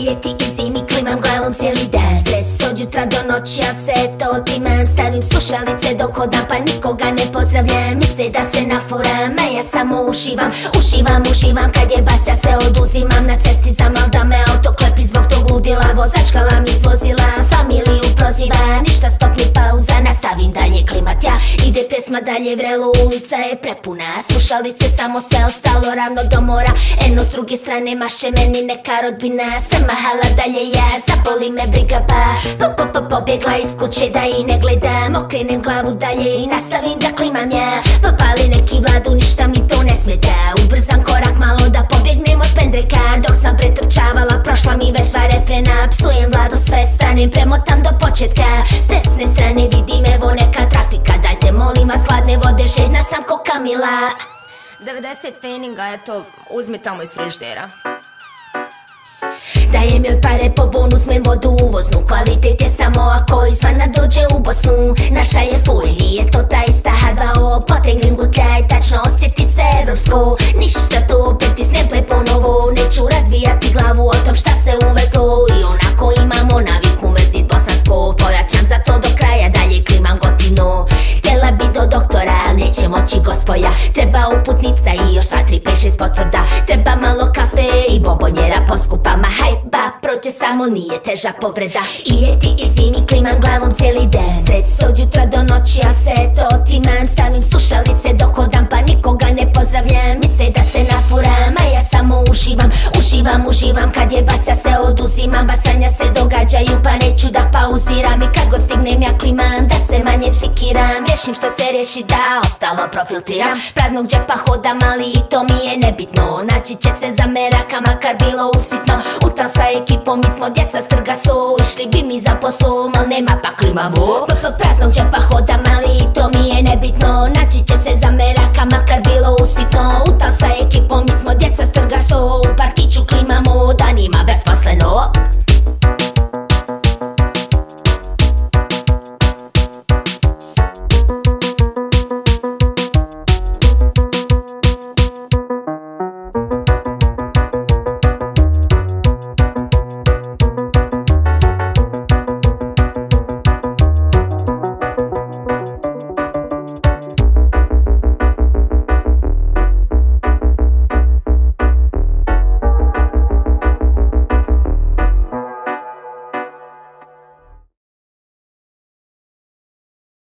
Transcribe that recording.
ljeti i zimi klimam glavom cijeli dan. Stres od jutra do noći, ja se to otimam. Stavim slušalice dok hodam pa nikoga ne pozdravljam. Misle da se naforam, a ja samo uživam. Uživam, kad je bas ja se oduzimam. Na cesti zamal da me auto klepi zbog tog ludila. Vozačka lam izvozila, familiju proziva. Ništa stop ni pauza, nastavim dalje klimat ja. Ide pjesma dalje vrelo, ulica je prepuna. Slušalice samo se ostalo ravno do mora. Eno s druge strane maše meni neka rodbina. Sve mahala dalje ja, zapoli me briga pa pobjegla iz kuće da i ne gledam. Okrenem glavu dalje i nastavim da klimam ja. Popali neki Vladu, ništa mi to ne smeta. Ubrzam korak malo da pobjegnem od pendreka. Dok sam pretrčavala, prošla mi već sva refrena. Psujem Vladu sve strane, premotam do početka. S desne strane vidim evo neka trafika. Dajte molim vas hladne vode, žedna sam ko Kamila. 90 feninga, eto, uzmi tamo iz frižidera. Dajem joj pare po bonus, uzmem vodu uvoznu. Kvalitet je samo ako izvana dođe u Bosnu. Naša je fuj, nije to ta ista H2O. Potegnem gutljaj, tačno osjeti se evropsko. Ništa to pritisnem ple ponovo. Neću razbijati glavu o tom šta se uvezlo. I onako imamo naviku mrzit bosansko. Pojačam za to do kraja, dalje klimam gotivno. Htjela bi do doktora, al neće moći gospoja. Treba uputnica i još 2, 3, 5, 6 potvrda. Treba malo kafe i bombonjera po skupama. Hajba, prođe samo, nije teža povreda. I ljeti i zimi klimam glavom cijeli dan. Stres od jutra do noći, ja se to otimam. Stavim slušalice dok hodam pa nikoga ne pozdravljam. Misle da se nafuram, a ja samo uživam. Kad je bas ja se oduzimam. Basanja se događaju pa neću da pauziram. I kad god stignem ja klimam da se manje sikiram. Rješim što se riješi da ostalo profiltriram. Praznog džepa hodam ali i to mi je nebitno. Naći će se za meraka makar bilo usitno. Utal sa ekipom mi smo djeca strgaso. Išli bi mi za poslom al nema pa klimamo. Praznog džepa hodam ali i to mi je nebitno. Naći će se za meraka